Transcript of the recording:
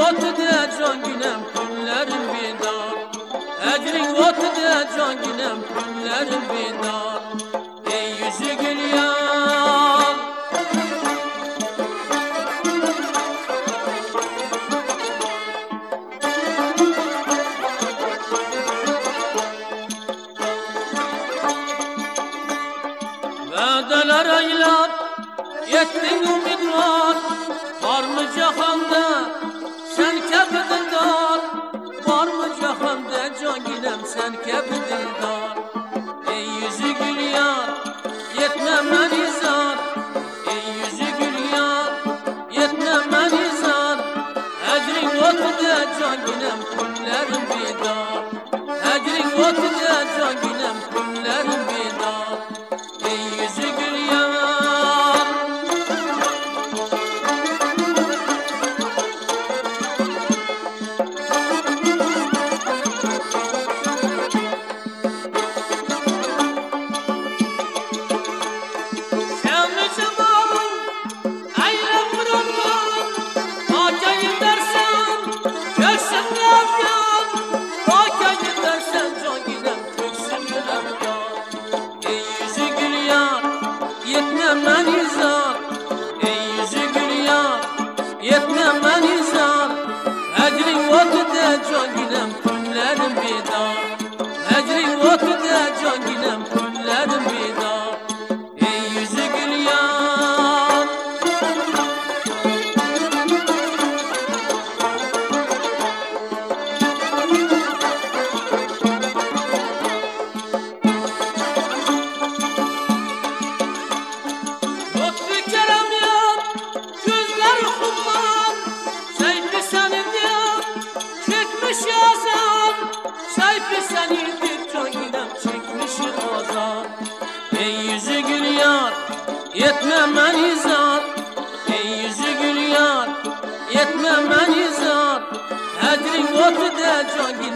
otu de can günem günlerim bidar. Ecrin otu de can günem günlerim bidar. Ey yüzü gül yar, vedeler aylap yettin umidvar. Var mı cahanda sen kebidildar? Var mı cahanda can günem sen kebidildar? Ey yüzü gül yar, yetmem ben izar. Ey yüzü gül yar, yetmem ben izar. Ecrin otu de can günem günlerim bidar. Ecrin otu de can günem günlerim bidar. Ey yüzü gül yar, yetmem ben izar. Ey yüzü gül yar, yetmem ben izar. Ecrin otu de can günem günlerim bidar. Ecrin otu de can günem günlerim bidar. Ey yüzü gül yar, lütfü kerem yar, gözler kumman. Seyfi senindir, çekmiş yazan. Seyfi senindir, can günem çekmiş azan. Ey yüzü gül yar, yetmem ben izar. Ey yüzü gül yar, yetmem ben izar. Ecrin otu de can